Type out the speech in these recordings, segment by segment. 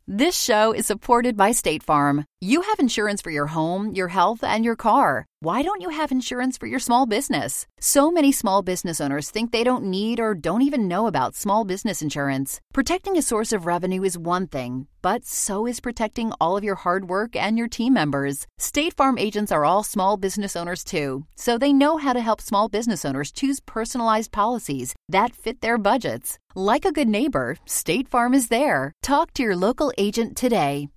This show is supported by State Farm. You have insurance for your home, your health, and your car. Why don't you have insurance for your small business? So many small business owners think they don't need or don't even know about small business insurance. Protecting a source of revenue is one thing, but so is protecting all of your hard work and your team members. State Farm agents are all small business owners too, so they know how to help small business owners choose personalized policies that fit their budgets. Like a good neighbor, State Farm is there. Talk to your local agent today.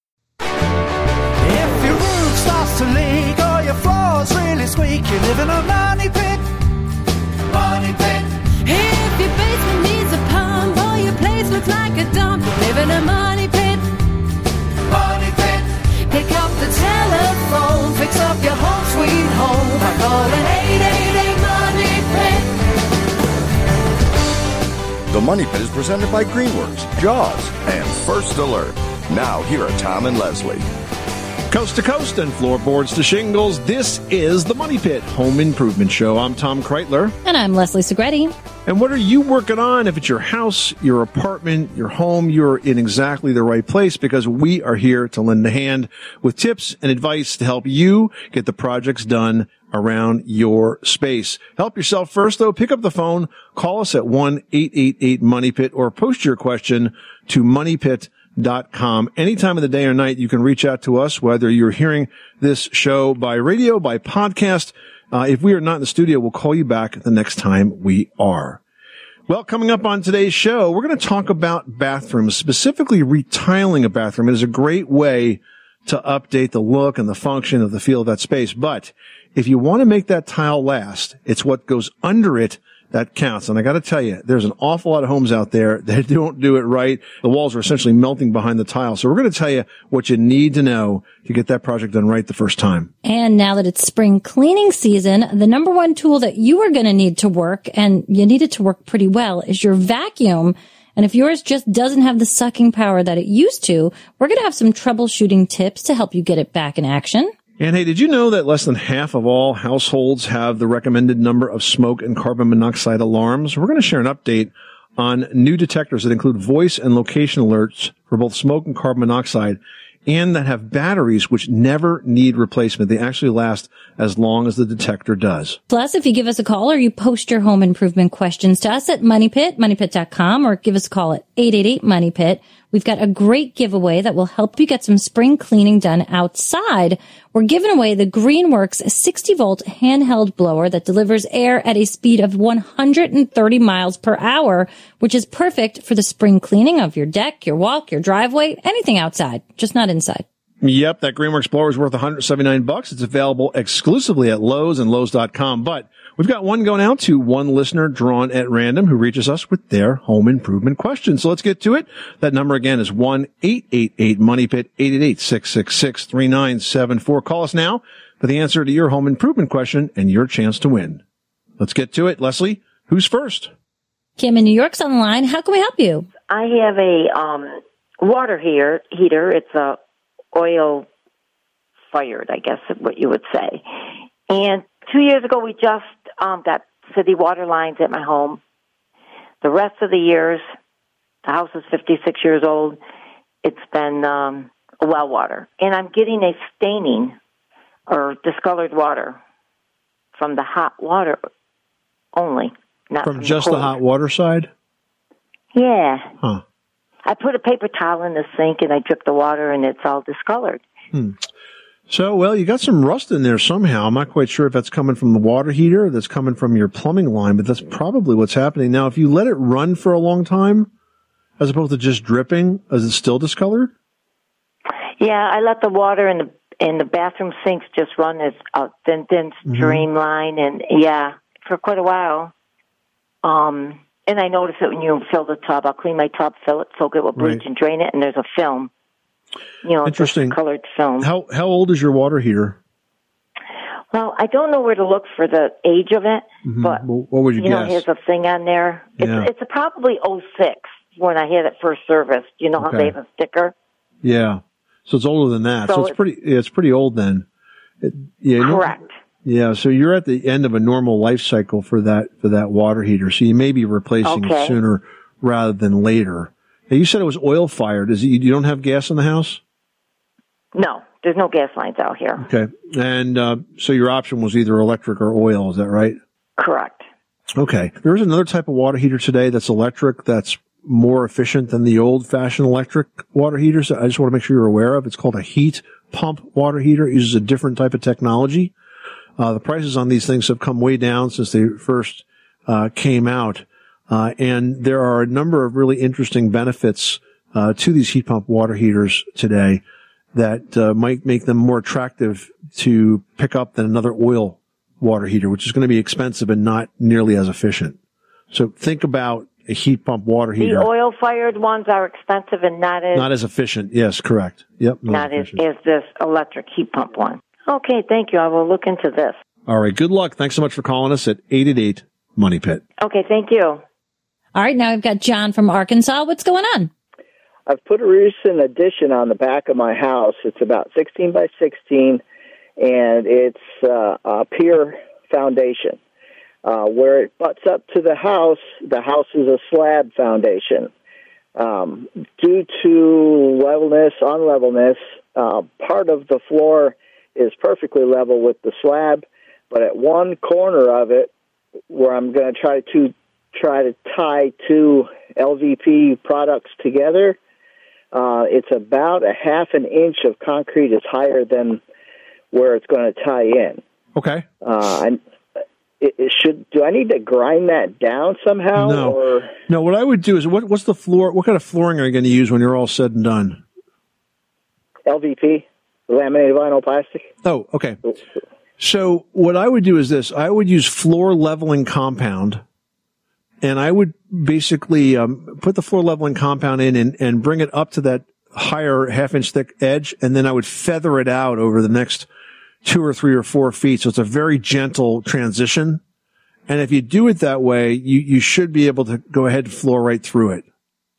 If your roof starts to leak or your floor's really squeak, you live in a money pit. Money pit. If your basement needs a pump or your place looks like a dump, you live in a money pit. Money pit. Pick up the telephone, fix up your home sweet home by calling 888 Money Pit. The Money Pit is presented by Greenworks, Jaws, and First Alert. Now, here are Tom and Leslie. Coast to coast and floorboards to shingles, this is the Money Pit Home Improvement Show. I'm Tom Kreitler. And I'm Leslie Segretti. And what are you working on? If it's your house, your apartment, your home, you're in exactly the right place because we are here to lend a hand with tips and advice to help you get the projects done around your space. Help yourself first, though. Pick up the phone, call us at 1-888-MONEYPIT or post your question to moneypit.com. Any time of the day or night, you can reach out to us, whether you're hearing this show by radio, by podcast. If we are not in the studio, we'll call you back the next time we are. Well, coming up on today's show, we're going to talk about bathrooms, specifically retiling a bathroom. It is a great way to update the look and the function of the feel of that space. But if you want to make that tile last, it's what goes under it that counts. And I got to tell you, there's an awful lot of homes out there that don't do it right. The walls are essentially melting behind the tile. So we're going to tell you what you need to know to get that project done right the first time. And now that it's spring cleaning season, the number one tool that you are going to need to work, and you need it to work pretty well, is your vacuum. And if yours just doesn't have the sucking power that it used to, we're going to have some troubleshooting tips to help you get it back in action. And hey, did you know that less than half of all households have the recommended number of smoke and carbon monoxide alarms? We're going to share an update on new detectors that include voice and location alerts for both smoke and carbon monoxide, and that have batteries which never need replacement. They actually last as long as the detector does. Plus, if you give us a call or you post your home improvement questions to us at moneypit.com, or give us a call at 888-MONEYPIT, we've got a great giveaway that will help you get some spring cleaning done outside. We're giving away the Greenworks 60-volt handheld blower that delivers air at a speed of 130 miles per hour, which is perfect for the spring cleaning of your deck, your walk, your driveway, anything outside, just not inside. Yep, that Greenworks blower is worth $179. It's available exclusively at Lowe's and Lowe's.com. But we've got one going out to one listener drawn at random who reaches us with their home improvement question. So let's get to it. That number again is 1-888-MONEYPIT, 888-666-3974. Call us now for the answer to your home improvement question and your chance to win. Let's get to it. Leslie, who's first? Kim in New York's on the line. How can we help you? I have a water heater. It's a oil fired, I guess is what you would say. And 2 years ago, we just got city water lines at my home. The rest of the years, the house is 56 years old. It's been well water. And I'm getting a staining or discolored water from the hot water only, not from just the hot water side? Yeah. Huh. I put a paper towel in the sink and I drip the water and it's all discolored. So, well, you got some rust in there somehow. I'm not quite sure if that's coming from the water heater or that's coming from your plumbing line, but that's probably what's happening. Now, if you let it run for a long time, as opposed to just dripping, is it still discolored? Yeah, I let the water in the bathroom sinks just run as a thin streamline, and yeah, for quite a while. And I notice it when you fill the tub. I'll clean my tub, fill it, soak it with bleach, and drain it, and there's a film. Interesting. Colored film. How old is your water heater? Well, I don't know where to look for the age of it, but what would you guess? Here's a thing on there. It's probably 06 when I had it first serviced. You know how they have a sticker? Yeah. So it's older than that. So it's pretty old then. Correct. Yeah, so you're at the end of a normal life cycle for that water heater. So you may be replacing it sooner rather than later. You said it was oil fired. You don't have gas in the house? No, there's no gas lines out here. Okay. And so your option was either electric or oil, is that right? Correct. Okay. There is another type of water heater today that's electric that's more efficient than the old-fashioned electric water heaters. I just want to make sure you're aware of. It's called a heat pump water heater. It uses a different type of technology. The prices on these things have come way down since they first came out. And there are a number of really interesting benefits to these heat pump water heaters today that might make them more attractive to pick up than another oil water heater, which is going to be expensive and not nearly as efficient. So think about a heat pump water heater. The oil-fired ones are expensive and not as efficient. Yes, correct. Yep. Not as this electric heat pump one. Okay, thank you. I will look into this. All right. Good luck. Thanks so much for calling us at 888 Money Pit. Okay, thank you. All right, now we've got John from Arkansas. What's going on? I've put a recent addition on the back of my house. It's about 16 by 16, and it's a pier foundation. Where it butts up to the house is a slab foundation. Due to unlevelness, part of the floor is perfectly level with the slab, but at one corner of it, where I'm going to try to tie two LVP products together, it's about a half an inch of concrete is higher than where it's going to tie in. Okay. Do I need to grind that down somehow? No. What I would do is, what's the floor? What kind of flooring are you going to use when you're all said and done? LVP, laminated vinyl plastic. Oh, okay. So what I would do is this: I would use floor leveling compound, and I would basically put the floor leveling compound in and bring it up to that higher half-inch thick edge, and then I would feather it out over the next 2 or 3 or 4 feet. So it's a very gentle transition. And if you do it that way, you should be able to go ahead and floor right through it.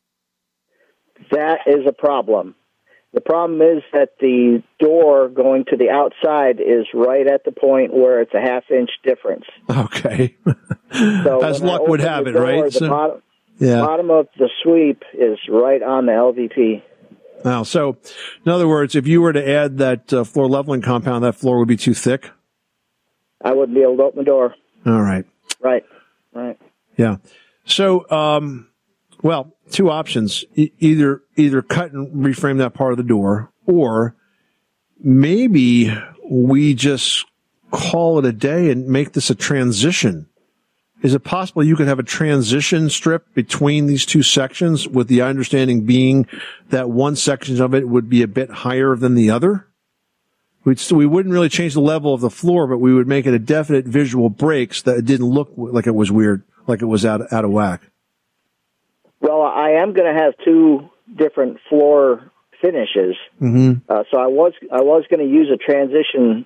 That is a problem. The problem is that the door going to the outside is right at the point where it's a half-inch difference. Okay. So as luck would have it, right? The bottom of the sweep is right on the LVP. Wow. So, in other words, if you were to add that floor leveling compound, that floor would be too thick? I wouldn't be able to open the door. All right. Right. Yeah. So, well, two options. Either cut and reframe that part of the door, or maybe we just call it a day and make this a transition. Is it possible you could have a transition strip between these two sections, with the understanding being that one section of it would be a bit higher than the other? We wouldn't really change the level of the floor, but we would make it a definite visual break so that it didn't look like it was weird, like it was out of whack. Well, I am going to have two different floor finishes. Mm-hmm. So I was going to use a transition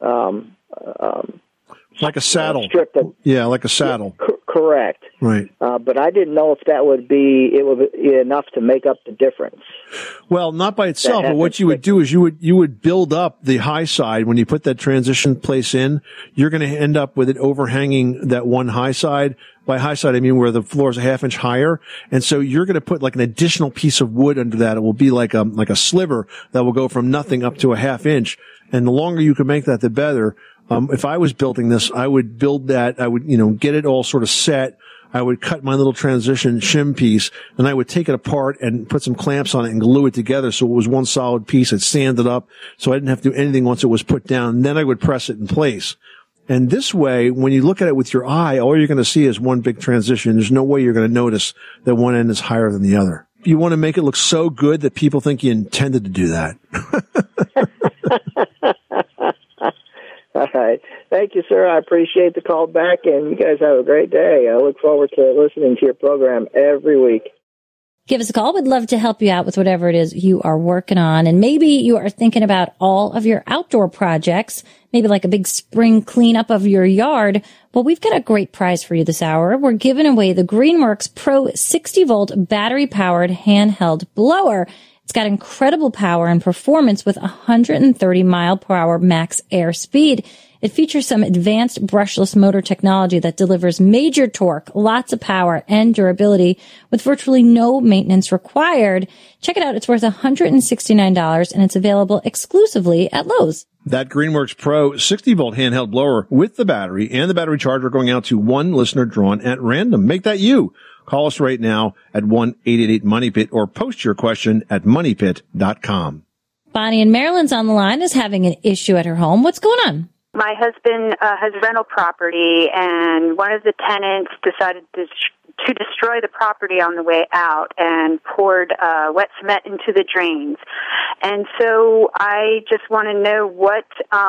like a saddle. Strip like a saddle. Correct. Right. But I didn't know if that would be enough to make up the difference. Well, not by itself, but what you would do is you would build up the high side. When you put that transition place in, you're going to end up with it overhanging that one high side. By high side, I mean where the floor is a half inch higher. And so you're going to put like an additional piece of wood under that. It will be like a sliver that will go from nothing up to a half inch. And the longer you can make that, the better. If I was building this, I would build that. I would, get it all sort of set. I would cut my little transition shim piece, and I would take it apart and put some clamps on it and glue it together so it was one solid piece. I'd sand it up so I didn't have to do anything once it was put down. And then I would press it in place. And this way, when you look at it with your eye, all you're going to see is one big transition. There's no way you're going to notice that one end is higher than the other. You want to make it look so good that people think you intended to do that. All right. Thank you, sir. I appreciate the call back, and you guys have a great day. I look forward to listening to your program every week. Give us a call. We'd love to help you out with whatever it is you are working on. And maybe you are thinking about all of your outdoor projects, maybe like a big spring cleanup of your yard. Well, we've got a great prize for you this hour. We're giving away the Greenworks Pro 60-volt battery-powered handheld blower. It's got incredible power and performance with 130 mile per hour max air speed. It features some advanced brushless motor technology that delivers major torque, lots of power, and durability with virtually no maintenance required. Check it out. It's worth $169, and it's available exclusively at Lowe's. That Greenworks Pro 60-volt handheld blower with the battery and the battery charger going out to one listener drawn at random. Make that you. Call us right now at 1-888-MONEYPIT or post your question at moneypit.com. Bonnie in Maryland's on the line, is having an issue at her home. What's going on? My husband has rental property, and one of the tenants decided to destroy the property on the way out and poured wet cement into the drains. And so I just want to know what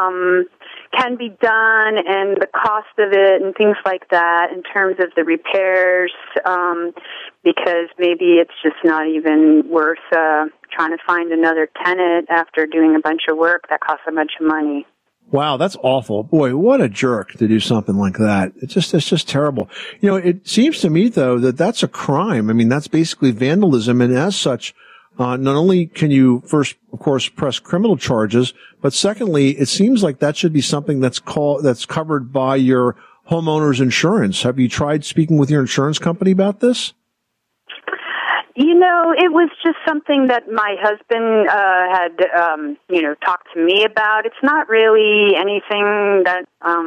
can be done and the cost of it and things like that in terms of the repairs, because maybe it's just not even worth trying to find another tenant after doing a bunch of work that costs a bunch of money. Wow, that's awful. Boy, what a jerk to do something like that. It's just terrible. You know, it seems to me, though, that that's a crime. I mean, that's basically vandalism. And as such, not only can you first, of course, press criminal charges, but secondly, it seems like that should be something that's covered by your homeowner's insurance. Have you tried speaking with your insurance company about this? You know, it was just something that my husband had, talked to me about. It's not really anything that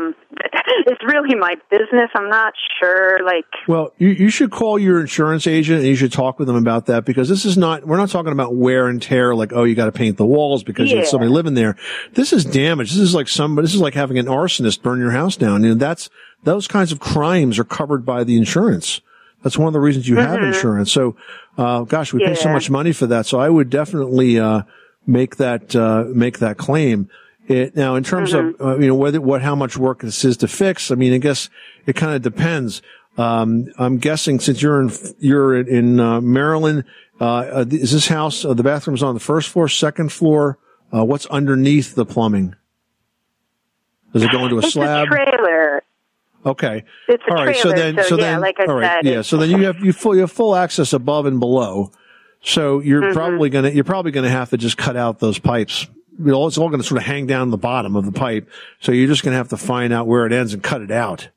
is really my business. I'm not sure. Well, you should call your insurance agent and you should talk with them about that, because we're not talking about wear and tear, like, oh, you got to paint the walls because you have somebody living there. This is damage. This is like having an arsonist burn your house down. You know, those kinds of crimes are covered by the insurance. That's one of the reasons you have insurance. So, we pay so much money for that. So I would definitely, make that claim. Now, in terms of, how much work this is to fix, I mean, I guess it kind of depends. I'm guessing since you're in Maryland, is this house, the bathroom's on the first floor, second floor? What's underneath the plumbing? Does it go into a slab? It's a trailer. Okay. It's a all right. trailer, So then, like I said. Yeah. So then you have full access above and below. So you're probably gonna have to just cut out those pipes. It's all gonna sort of hang down the bottom of the pipe. So you're just gonna have to find out where it ends and cut it out.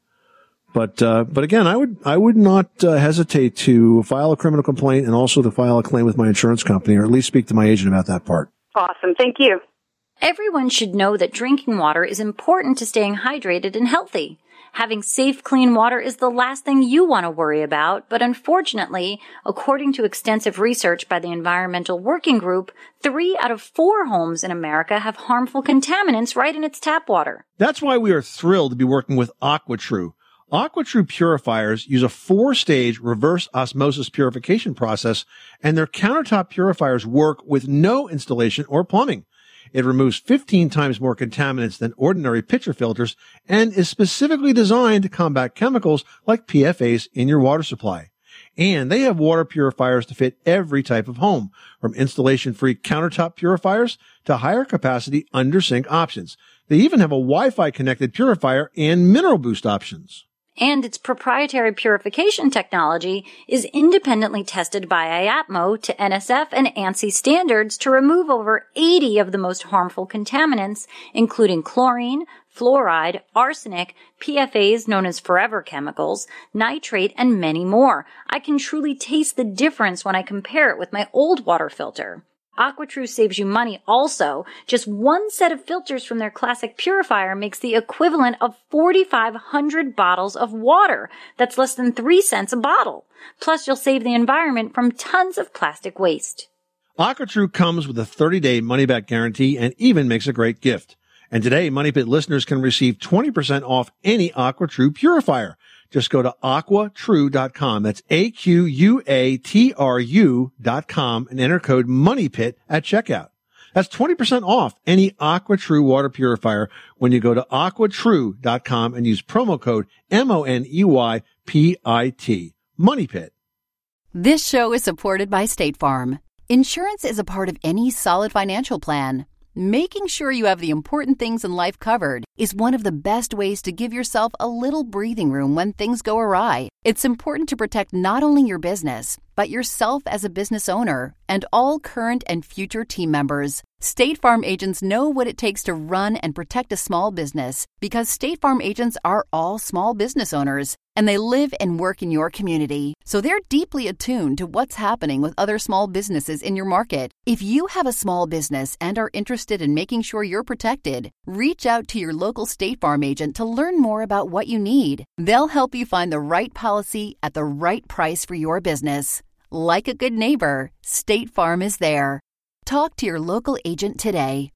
But again, I would not hesitate to file a criminal complaint and also to file a claim with my insurance company, or at least speak to my agent about that part. Awesome. Thank you. Everyone should know that drinking water is important to staying hydrated and healthy. Having safe, clean water is the last thing you want to worry about, but unfortunately, according to extensive research by the Environmental Working Group, 3 out of 4 homes in America have harmful contaminants right in its tap water. That's why we are thrilled to be working with AquaTrue. AquaTrue purifiers use a 4-stage reverse osmosis purification process, and their countertop purifiers work with no installation or plumbing. It removes 15 times more contaminants than ordinary pitcher filters and is specifically designed to combat chemicals like PFAS in your water supply. And they have water purifiers to fit every type of home, from installation-free countertop purifiers to higher capacity under-sink options. They even have a Wi-Fi connected purifier and mineral boost options. And its proprietary purification technology is independently tested by IAPMO to NSF and ANSI standards to remove over 80 of the most harmful contaminants, including chlorine, fluoride, arsenic, PFAS known as forever chemicals, nitrate, and many more. I can truly taste the difference when I compare it with my old water filter. AquaTrue saves you money also. Just one set of filters from their classic purifier makes the equivalent of 4,500 bottles of water. That's less than 3 cents a bottle. Plus, you'll save the environment from tons of plastic waste. AquaTrue comes with a 30-day money-back guarantee and even makes a great gift. And today, Money Pit listeners can receive 20% off any AquaTrue purifier. Just go to aquatrue.com. That's AQUATRU.com and enter code MONEYPIT at checkout. That's 20% off any AquaTrue water purifier when you go to aquatrue.com and use promo code MONEYPIT. MONEYPIT. This show is supported by State Farm. Insurance is a part of any solid financial plan. Making sure you have the important things in life covered is one of the best ways to give yourself a little breathing room when things go awry. It's important to protect not only your business, but yourself as a business owner and all current and future team members. State Farm agents know what it takes to run and protect a small business because State Farm agents are all small business owners and they live and work in your community. So they're deeply attuned to what's happening with other small businesses in your market. If you have a small business and are interested in making sure you're protected, reach out to your local State Farm agent to learn more about what you need. They'll help you find the right policy at the right price for your business. Like a good neighbor, State Farm is there. Talk to your local agent today.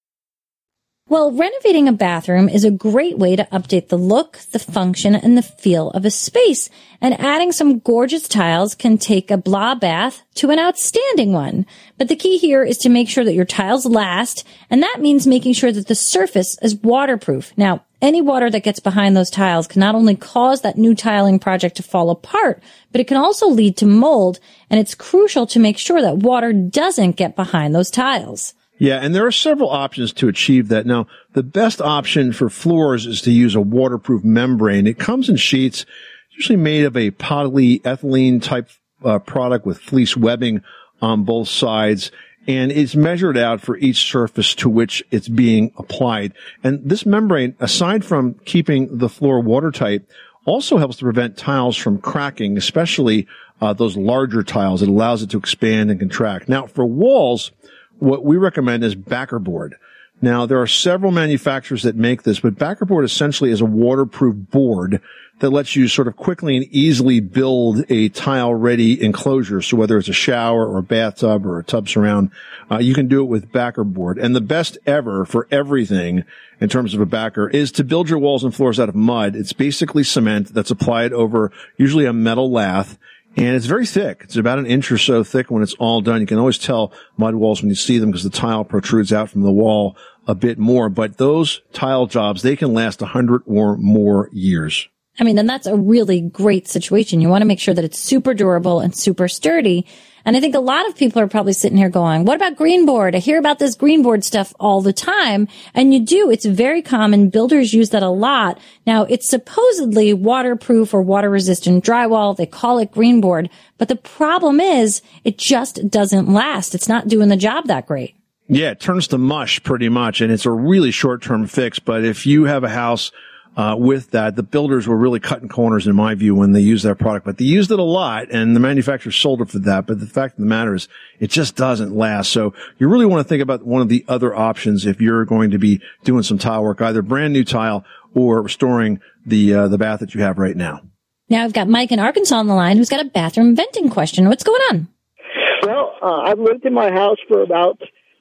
Well, renovating a bathroom is a great way to update the look, the function, and the feel of a space. And adding some gorgeous tiles can take a blah bath to an outstanding one. But the key here is to make sure that your tiles last, and that means making sure that the surface is waterproof. Now, any water that gets behind those tiles can not only cause that new tiling project to fall apart, but it can also lead to mold, and it's crucial to make sure that water doesn't get behind those tiles. Yeah, and there are several options to achieve that. Now, the best option for floors is to use a waterproof membrane. It comes in sheets, usually made of a polyethylene type product with fleece webbing on both sides, and it's measured out for each surface to which it's being applied. And this membrane, aside from keeping the floor watertight, also helps to prevent tiles from cracking, especially those larger tiles. It allows it to expand and contract. Now, for walls, what we recommend is backer board. Now, there are several manufacturers that make this, but backer board essentially is a waterproof board that lets you sort of quickly and easily build a tile-ready enclosure. So whether it's a shower or a bathtub or a tub surround, you can do it with backer board. And the best ever for everything in terms of a backer is to build your walls and floors out of mud. It's basically cement that's applied over usually a metal lath. And it's very thick. It's about an inch or so thick when it's all done. You can always tell mud walls when you see them because the tile protrudes out from the wall a bit more. But those tile jobs, they can last 100 or more years. I mean, and that's a really great situation. You want to make sure that it's super durable and super sturdy. And I think a lot of people are probably sitting here going, what about green board? I hear about this green board stuff all the time. And you do. It's very common. Builders use that a lot. Now, it's supposedly waterproof or water resistant drywall. They call it green board. But the problem is it just doesn't last. It's not doing the job that great. Yeah, it turns to mush pretty much. And it's a really short-term fix. But if you have a house with that, the builders were really cutting corners in my view when they used that product, but they used it a lot and the manufacturer sold it for that. But the fact of the matter is it just doesn't last. So you really want to think about one of the other options if you're going to be doing some tile work, either brand new tile or restoring the bath that you have right now. Now I've got Mike in Arkansas on the line who's got a bathroom venting question. What's going on? Well, I've lived in my house for about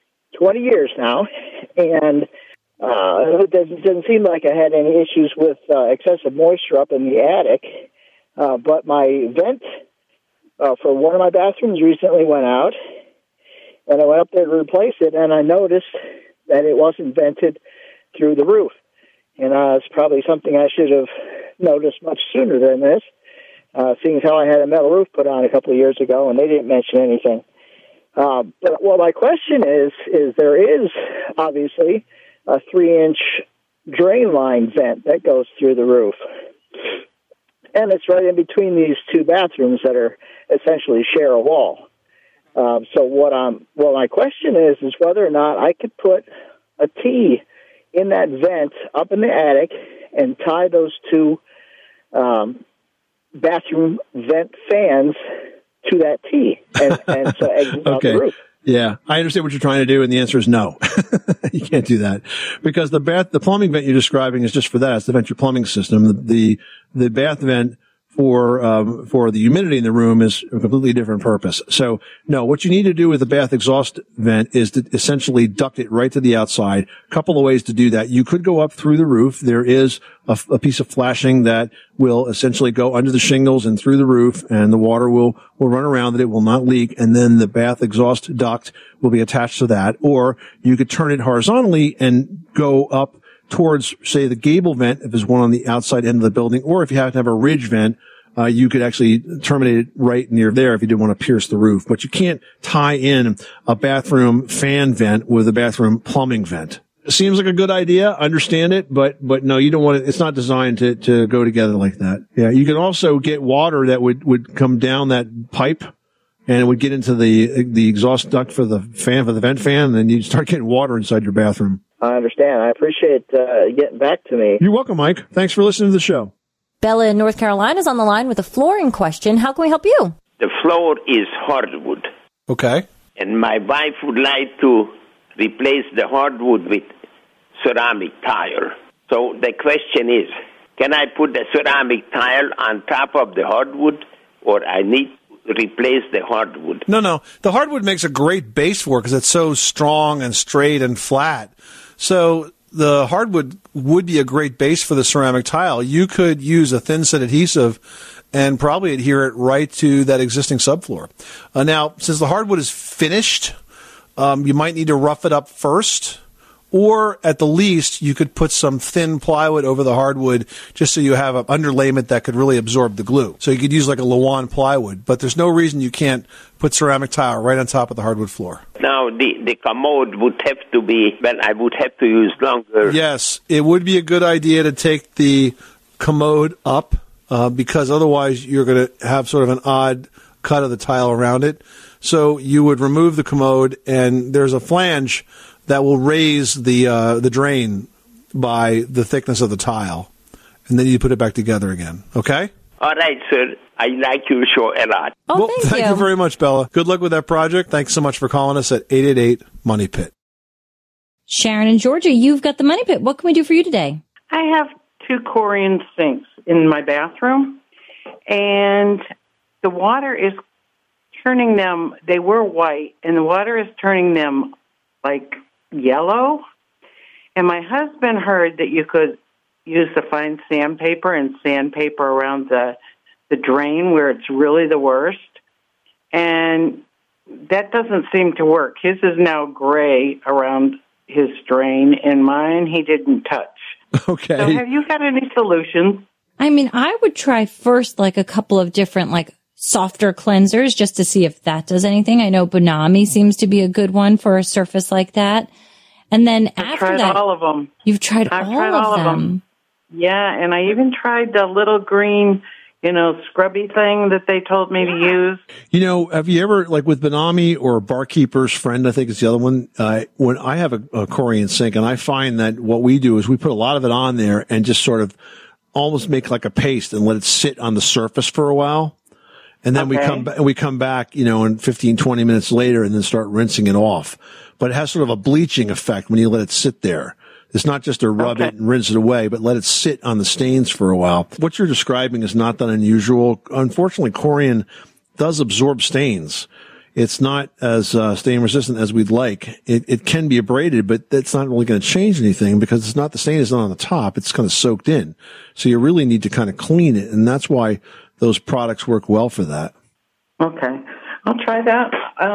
20 years now, and it doesn't seem like I had any issues with excessive moisture up in the attic, but my vent for one of my bathrooms recently went out, and I went up there to replace it, and I noticed that it wasn't vented through the roof. And it's probably something I should have noticed much sooner than this, seeing as how I had a metal roof put on a couple of years ago, and they didn't mention anything. But my question is there is obviously a 3-inch drain line vent that goes through the roof. And it's right in between these two bathrooms that are essentially share a wall. My question is whether or not I could put a T in that vent up in the attic and tie those two bathroom vent fans to that T and so exit out the roof. Yeah, I understand what you're trying to do, and the answer is no. You can't do that because the plumbing vent you're describing is just for that. It's to vent your plumbing system. The bath vent for the humidity in the room is a completely different purpose. So no, what you need to do with the bath exhaust vent is to essentially duct it right to the outside. A couple of ways to do that. You could go up through the roof. There is a piece of flashing that will essentially go under the shingles and through the roof, and the water will run around it. It will not leak, and then the bath exhaust duct will be attached to that. Or you could turn it horizontally and go up towards, say, the gable vent if there's one on the outside end of the building, or if you have to have a ridge vent you could actually terminate it right near there if you didn't want to pierce the roof. But you can't tie in a bathroom fan vent with a bathroom plumbing vent. Seems like a good idea. Understand it, but no, you don't want it. It's not designed to go together like that. Yeah. You can also get water that would come down that pipe and it would get into the exhaust duct for the vent fan. And then you start getting water inside your bathroom. I understand. I appreciate getting back to me. You're welcome, Mike. Thanks for listening to the show. Bella in North Carolina is on the line with a flooring question. How can we help you? The floor is hardwood. Okay. And my wife would like to replace the hardwood with ceramic tile. So the question is, can I put the ceramic tile on top of the hardwood, or I need to replace the hardwood? No. The hardwood makes a great base for it because it's so strong and straight and flat. So the hardwood would be a great base for the ceramic tile. You could use a thin set adhesive and probably adhere it right to that existing subfloor. Now, since the hardwood is finished, you might need to rough it up first, or at the least, you could put some thin plywood over the hardwood just so you have an underlayment that could really absorb the glue. So you could use like a Lawan plywood, but there's no reason you can't put ceramic tile right on top of the hardwood floor. Now, the commode would have to be, well, I would have to use longer. Yes, it would be a good idea to take the commode up because otherwise you're going to have sort of an odd cut of the tile around it. So you would remove the commode, and there's a flange that will raise the drain by the thickness of the tile, and then you put it back together again. Okay? All right, sir. I like your show a lot. Oh, well, thank you very much, Bella. Good luck with that project. Thanks so much for calling us at 888-MONEY-PIT. Sharon in Georgia, you've got the Money Pit. What can we do for you today? I have 2 Corian sinks in my bathroom, and the water is turning them, they were white, and the water is turning them like yellow. And my husband heard that you could use the fine sandpaper and sandpaper around the drain where it's really the worst. And that doesn't seem to work. His is now gray around his drain, and mine he didn't touch. Okay. So have you got any solutions? I mean, I would try first like a couple of different like softer cleansers just to see if that does anything. I know Bonami seems to be a good one for a surface like that. And then I've after tried that, all of them. You've tried I've all tried of all them. Yeah, and I even tried the little green, scrubby thing that they told me to use. Have you ever, like with Bonami or Barkeeper's Friend, I think is the other one, when I have a Corian sink, and I find that what we do is we put a lot of it on there and just sort of almost make like a paste and let it sit on the surface for a while. And then we come back, in 15, 20 minutes later and then start rinsing it off. But it has sort of a bleaching effect when you let it sit there. It's not just to rub it and rinse it away, but let it sit on the stains for a while. What you're describing is not that unusual. Unfortunately, Corian does absorb stains. It's not as stain resistant as we'd like. It can be abraded, but that's not really going to change anything because it's not, the stain is not on the top. It's kind of soaked in. So you really need to kind of clean it. And that's why those products work well for that. Okay. I'll try that.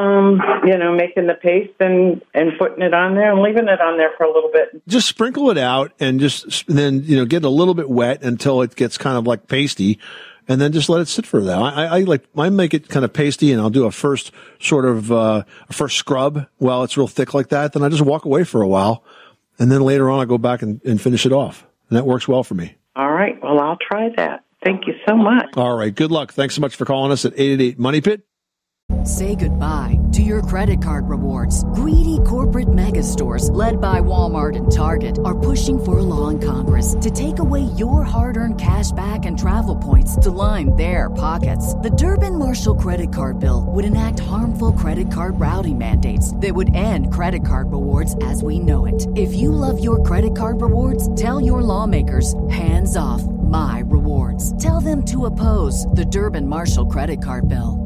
Making the paste and putting it on there and leaving it on there for a little bit. Just sprinkle it out and then get it a little bit wet until it gets kind of like pasty, and then just let it sit for that. I make it kind of pasty, and I'll do a first sort of a first scrub while it's real thick like that. Then I just walk away for a while, and then later on I go back and finish it off, and that works well for me. All right. Well, I'll try that. Thank you so much. All right. Good luck. Thanks so much for calling us at 888-MONEY-PIT. Say goodbye to your credit card rewards. Greedy corporate mega stores, led by Walmart and Target, are pushing for a law in Congress to take away your hard-earned cash back and travel points to line their pockets. The Durbin-Marshall credit card bill would enact harmful credit card routing mandates that would end credit card rewards as we know it. If you love your credit card rewards, tell your lawmakers, hands off my rewards. Tell them to oppose the Durbin-Marshall credit card bill.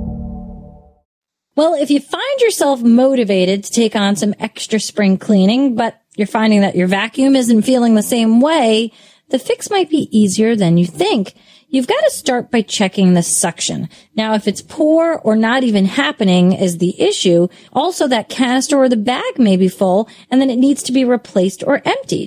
Well, if you find yourself motivated to take on some extra spring cleaning, but you're finding that your vacuum isn't feeling the same way, the fix might be easier than you think. You've got to start by checking the suction. Now, if it's poor or not even happening is the issue, also that canister or the bag may be full, and then it needs to be replaced or emptied.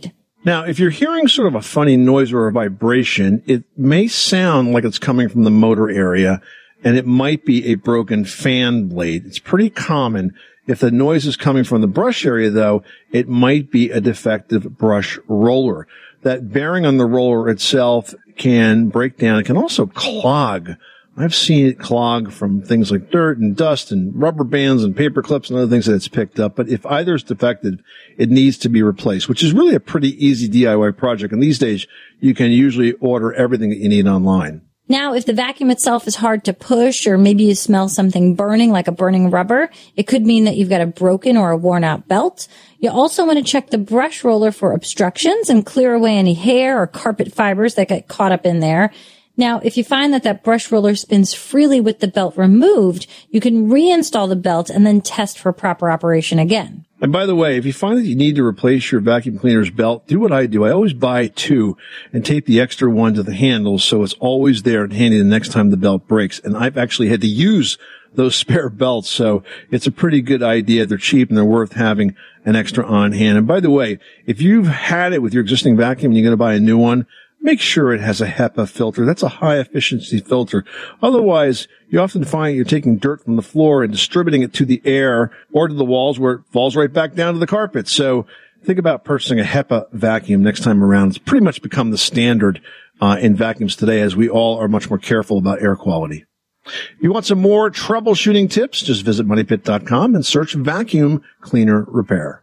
Now, if you're hearing sort of a funny noise or a vibration, it may sound like it's coming from the motor area, and it might be a broken fan blade. It's pretty common. If the noise is coming from the brush area, though, it might be a defective brush roller. That bearing on the roller itself can break down. It can also clog. I've seen it clog from things like dirt and dust and rubber bands and paper clips and other things that it's picked up. But if either is defective, it needs to be replaced, which is really a pretty easy DIY project. And these days, you can usually order everything that you need online. Now, if the vacuum itself is hard to push, or maybe you smell something burning, like a burning rubber, it could mean that you've got a broken or a worn out belt. You also want to check the brush roller for obstructions and clear away any hair or carpet fibers that get caught up in there. Now, if you find that brush roller spins freely with the belt removed, you can reinstall the belt and then test for proper operation again. And by the way, if you find that you need to replace your vacuum cleaner's belt, do what I do. I always buy two and tape the extra one to the handle so it's always there and handy the next time the belt breaks. And I've actually had to use those spare belts, so it's a pretty good idea. They're cheap and they're worth having an extra on hand. And by the way, if you've had it with your existing vacuum and you're going to buy a new one, make sure it has a HEPA filter. That's a high-efficiency filter. Otherwise, you often find you're taking dirt from the floor and distributing it to the air or to the walls where it falls right back down to the carpet. So think about purchasing a HEPA vacuum next time around. It's pretty much become the standard in vacuums today, as we all are much more careful about air quality. You want some more troubleshooting tips? Just visit MoneyPit.com and search vacuum cleaner repair.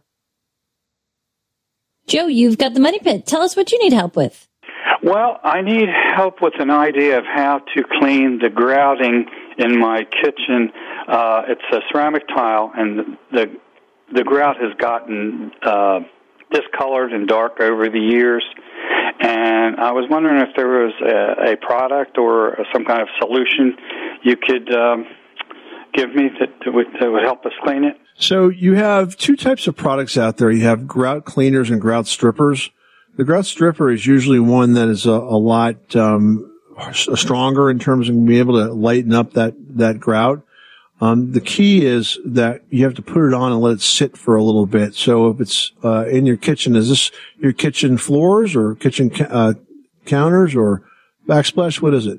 Joe, you've got the Money Pit. Tell us what you need help with. Well, I need help with an idea of how to clean the grouting in my kitchen. It's a ceramic tile, and the grout has gotten discolored and dark over the years. And I was wondering if there was a product or some kind of solution you could give me that would help us clean it. So you have two types of products out there. You have grout cleaners and grout strippers. The grout stripper is usually one that is a lot stronger in terms of being able to lighten up that grout. The key is that you have to put it on and let it sit for a little bit. So if it's in your kitchen, is this your kitchen floors or kitchen counters or backsplash? What is it?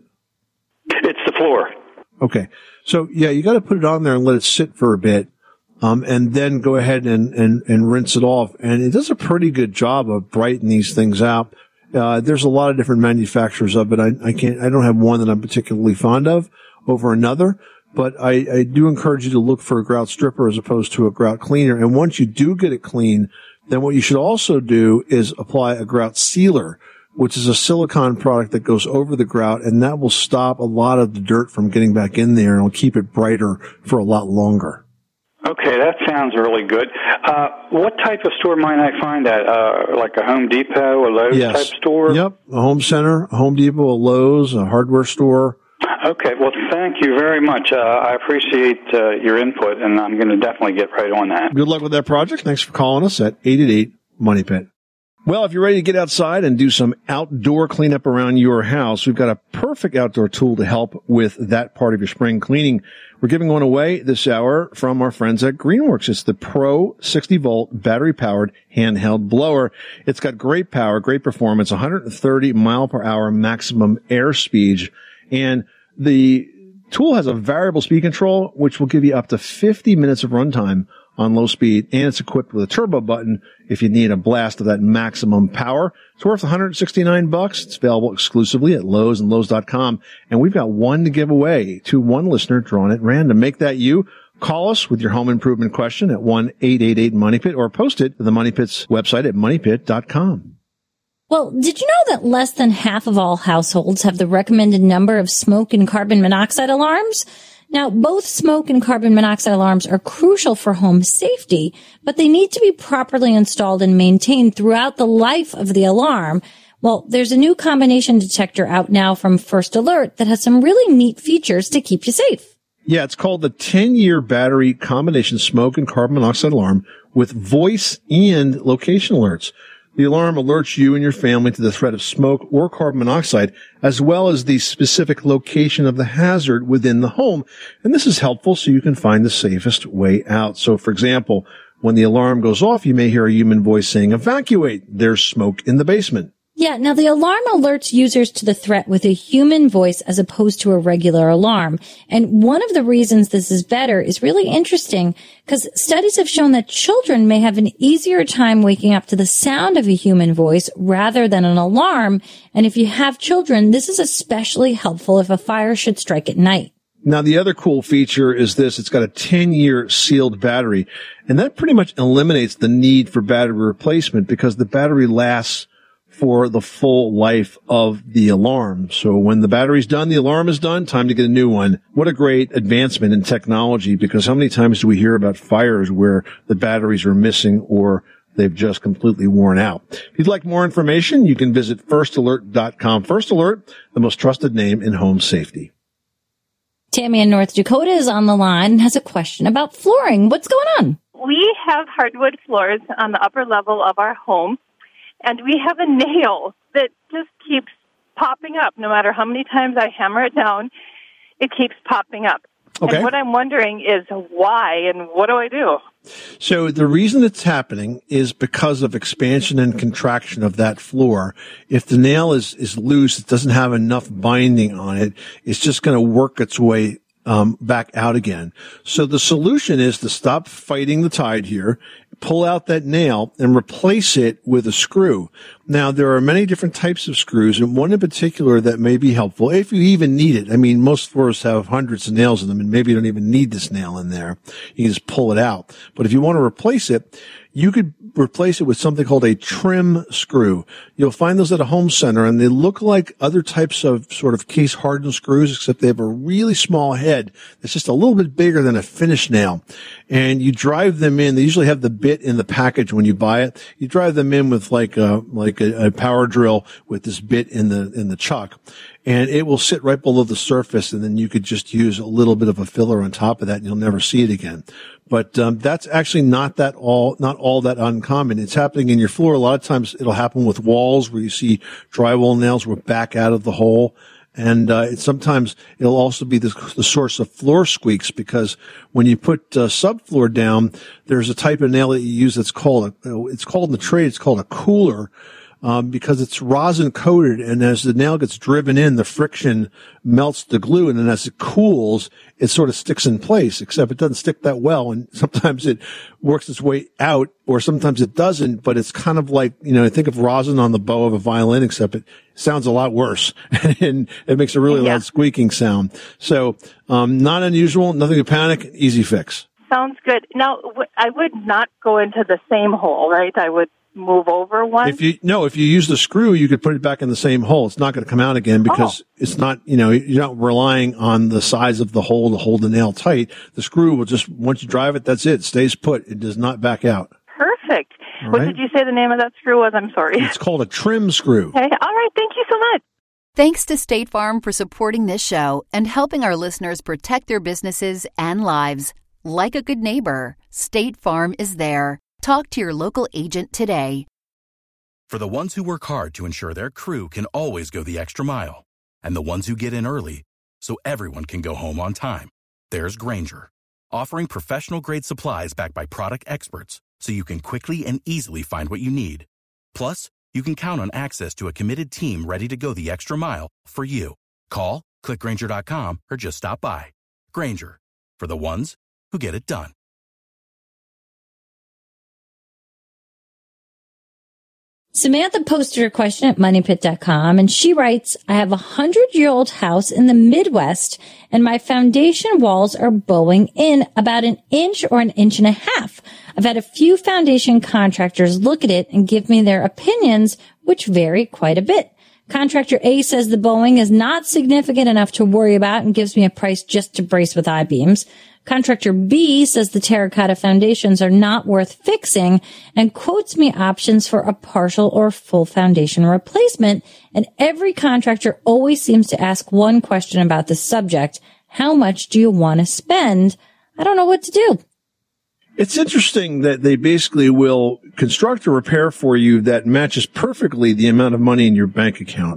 It's the floor. Okay. So yeah, you got to put it on there and let it sit for a bit. And then go ahead and rinse it off. And it does a pretty good job of brightening these things out. There's a lot of different manufacturers of it. I don't have one that I'm particularly fond of over another, but I do encourage you to look for a grout stripper as opposed to a grout cleaner. And once you do get it clean, then what you should also do is apply a grout sealer, which is a silicone product that goes over the grout, and that will stop a lot of the dirt from getting back in there and will keep it brighter for a lot longer. Okay, that sounds really good. What type of store might I find that? Like a Home Depot, a Lowe's type store? Yep, a home center, a Home Depot, a Lowe's, a hardware store. Okay, well, thank you very much. I appreciate your input, and I'm going to definitely get right on that. Good luck with that project. Thanks for calling us at 888-MONEY-PIT. Well, if you're ready to get outside and do some outdoor cleanup around your house, we've got a perfect outdoor tool to help with that part of your spring cleaning. We're giving one away this hour from our friends at Greenworks. It's the Pro 60-volt battery-powered handheld blower. It's got great power, great performance, 130 mile per hour maximum airspeed, and the tool has a variable speed control, which will give you up to 50 minutes of runtime on low speed, and it's equipped with a turbo button if you need a blast of that maximum power. It's worth $169. It's available exclusively at Lowe's and Lowe's.com. And we've got one to give away to one listener drawn at random. Make that you. Call us with your home improvement question at 1-888-MONEYPIT or post it to the Money Pit's website at MoneyPit.com. Well, did you know that less than half of all households have the recommended number of smoke and carbon monoxide alarms? Now, both smoke and carbon monoxide alarms are crucial for home safety, but they need to be properly installed and maintained throughout the life of the alarm. Well, there's a new combination detector out now from First Alert that has some really neat features to keep you safe. Yeah, it's called the 10-year battery combination smoke and carbon monoxide alarm with voice and location alerts. The alarm alerts you and your family to the threat of smoke or carbon monoxide, as well as the specific location of the hazard within the home. And this is helpful so you can find the safest way out. So, for example, When the alarm goes off, you may hear a human voice saying, "Evacuate, there's smoke in the basement." Yeah, now the alarm alerts users to the threat with a human voice as opposed to a regular alarm. And one of the reasons this is better is really interesting because studies have shown that children may have an easier time waking up to the sound of a human voice rather than an alarm. And if you have children, this is especially helpful if a fire should strike at night. Now, the other cool feature is this. It's got a 10-year sealed battery, and that pretty much eliminates the need for battery replacement because the battery lasts for the full life of the alarm. So when the battery's done, the alarm is done, time to get a new one. What a great advancement in technology, because how many times do we hear about fires where the batteries are missing or they've just completely worn out? If you'd like more information, you can visit firstalert.com. First Alert, the most trusted name in home safety. Tammy in North Dakota is on the line and has a question about flooring. What's going on? We have hardwood floors on the upper level of our home, and we have a nail that just keeps popping up. No matter how many times I hammer it down, it keeps popping up. Okay. And what I'm wondering is why, and what do I do? So the reason it's happening is because of expansion and contraction of that floor. If the nail is loose, it doesn't have enough binding on it, it's just going to work its way back out again. So the solution is to stop fighting the tide here, pull out that nail and replace it with a screw. Now, there are many different types of screws, and one in particular that may be helpful if you even need it. I mean, most floors have hundreds of nails in them, and maybe you don't even need this nail in there. You can just pull it out. But if you want to replace it, you could replace it with something called a trim screw. You'll find those at a home center, and they look like other types of sort of case-hardened screws, except they have a really small head that's just a little bit bigger than a finish nail. And you drive them in. They usually have the bit in the package when you buy it. You drive them in with like a power drill with this bit in the chuck, and it will sit right below the surface, and then you could just use a little bit of a filler on top of that, and you'll never see it again. But that's actually not all that uncommon. It's happening in your floor. A lot of times it'll happen with walls where you see drywall nails will back out of the hole. And sometimes it'll also be the source of floor squeaks, because when you put subfloor down, there's a type of nail that you use that's called it's called in the trade, it's called a cooler. Because it's rosin coated, and as the nail gets driven in, the friction melts the glue, and then as it cools, it sort of sticks in place, except it doesn't stick that well, and sometimes it works its way out, or sometimes it doesn't, but it's kind of like, think of rosin on the bow of a violin, except it sounds a lot worse, and it makes a really loud squeaking sound. So, not unusual, nothing to panic, easy fix. Sounds good. Now, I would not go into the same hole, right? I would move over one? If you use the screw, you could put it back in the same hole. It's not going to come out again because it's not, you're not relying on the size of the hole to hold the nail tight. The screw will just, once you drive it, that's it. It stays put. It does not back out. Perfect. All What right. did you say the name of that screw was? I'm sorry. It's called a trim screw. Okay. All right. Thank you so much. Thanks to State Farm for supporting this show and helping our listeners protect their businesses and lives. Like a good neighbor, State Farm is there. Talk to your local agent today. For the ones who work hard to ensure their crew can always go the extra mile, and the ones who get in early so everyone can go home on time, there's Grainger, offering professional-grade supplies backed by product experts so you can quickly and easily find what you need. Plus, you can count on access to a committed team ready to go the extra mile for you. Call, click Grainger.com, or just stop by. Grainger, for the ones who get it done. Samantha posted her question at moneypit.com, and she writes, I have a 100-year-old house in the Midwest, and my foundation walls are bowing in about an inch or an inch and a half. I've had a few foundation contractors look at it and give me their opinions, which vary quite a bit. Contractor A says the bowing is not significant enough to worry about and gives me a price just to brace with I-beams. Contractor B says the terracotta foundations are not worth fixing and quotes me options for a partial or full foundation replacement. And every contractor always seems to ask one question about this subject. How much do you want to spend? I don't know what to do. It's interesting that they basically will construct a repair for you that matches perfectly the amount of money in your bank account.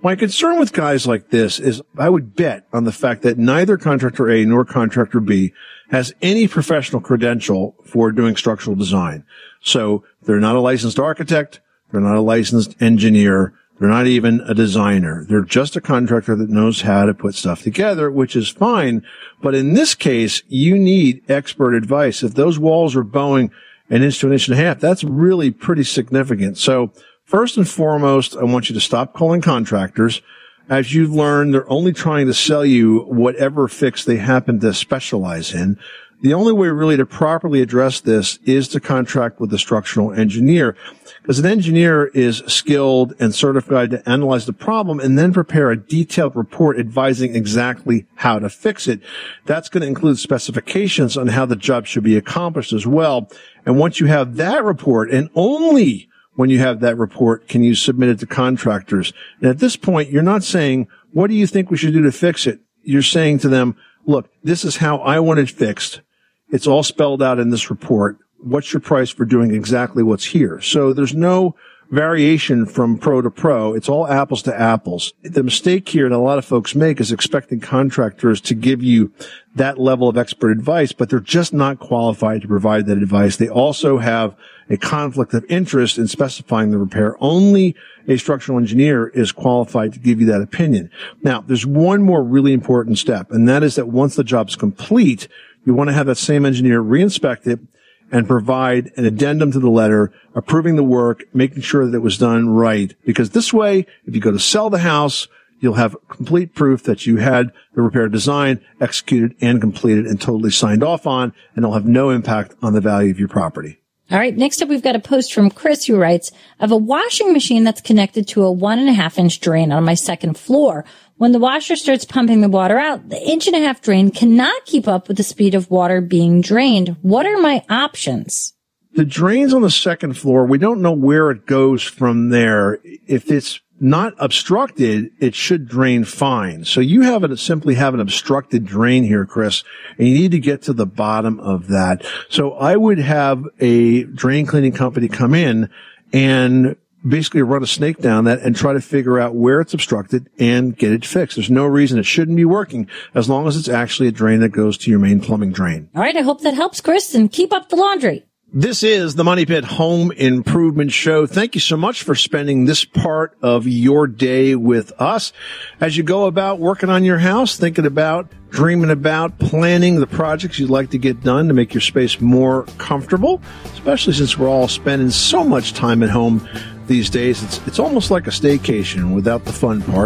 My concern with guys like this is I would bet on the fact that neither contractor A nor contractor B has any professional credential for doing structural design. So they're not a licensed architect. They're not a licensed engineer. They're not even a designer. They're just a contractor that knows how to put stuff together, which is fine. But in this case, you need expert advice. If those walls are bowing an inch to an inch and a half, that's really pretty significant. So first and foremost, I want you to stop calling contractors. As you've learned, they're only trying to sell you whatever fix they happen to specialize in. The only way really to properly address this is to contract with a structural engineer, because an engineer is skilled and certified to analyze the problem and then prepare a detailed report advising exactly how to fix it. That's going to include specifications on how the job should be accomplished as well. And once you have that report, and only when you have that report can you submit it to contractors. And at this point, you're not saying, what do you think we should do to fix it? You're saying to them, look, this is how I want it fixed. It's all spelled out in this report. What's your price for doing exactly what's here? So there's no variation from pro to pro. It's all apples to apples. The mistake here that a lot of folks make is expecting contractors to give you that level of expert advice, but they're just not qualified to provide that advice. They also have a conflict of interest in specifying the repair. Only a structural engineer is qualified to give you that opinion. Now, there's one more really important step, and that is that once the job's complete, you want to have that same engineer re-inspect it and provide an addendum to the letter approving the work, making sure that it was done right. Because this way, if you go to sell the house, you'll have complete proof that you had the repair design executed and completed and totally signed off on, and it'll have no impact on the value of your property. All right. Next up, we've got a post from Chris who writes, I have a washing machine that's connected to a 1.5-inch drain on my second floor. When the washer starts pumping the water out, the 1.5-inch drain cannot keep up with the speed of water being drained. What are my options? The drains on the second floor, we don't know where it goes from there. If it's not obstructed, it should drain fine. So you simply have an obstructed drain here, Chris, and you need to get to the bottom of that. So I would have a drain cleaning company come in and basically run a snake down that and try to figure out where it's obstructed and get it fixed. There's no reason it shouldn't be working as long as it's actually a drain that goes to your main plumbing drain. All right. I hope that helps, Chris, and keep up the laundry. This is the Money Pit Home Improvement Show. Thank you so much for spending this part of your day with us. As you go about working on your house, thinking about, dreaming about, planning the projects you'd like to get done to make your space more comfortable, especially since we're all spending so much time at home these days. It's almost like a staycation without the fun part,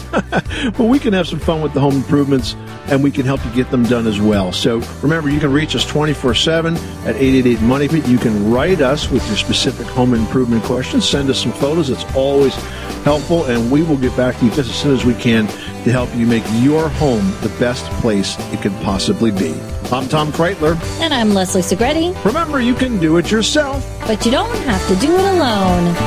but we can have some fun with the home improvements and we can help you get them done as well. So remember, you can reach us 24/7 at 888-MONEY-PIT. You can write us with your specific home improvement questions. Send us some photos. It's always helpful, and we will get back to you just as soon as we can to help you make your home the best place it could possibly be. I'm Tom Kreitler. And I'm Leslie Segretti. Remember, you can do it yourself, but you don't have to do it alone.